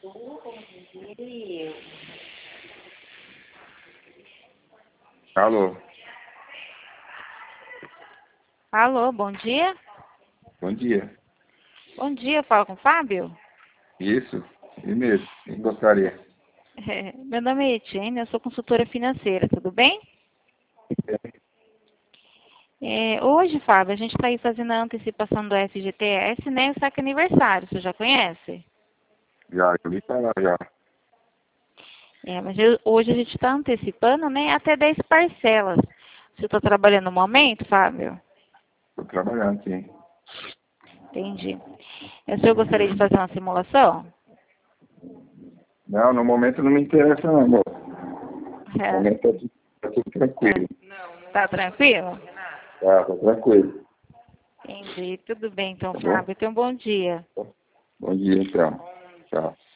Alô, Alô, bom dia. bom dia. Bom dia, falo com o Fábio. Isso, e mesmo, quem gostaria? Meu nome é Etienne, eu sou consultora financeira, tudo bem? Hoje, Fábio, a gente está aí fazendo a antecipação do FGTS, né? O saque aniversário, você já conhece? Já ouvi falar já. Mas hoje a gente está antecipando, né? Até 10 parcelas. Você está trabalhando no momento, Fábio? Estou trabalhando, sim. Entendi. O senhor gostaria de fazer uma simulação? Não, no momento não me interessa não, amor. No É, momento tá tudo tranquilo. tá tranquilo? Tá tranquilo. Entendi. Tudo bem, então, Tá bom? Fábio. Tenha um bom dia. Bom dia, então. Tchau.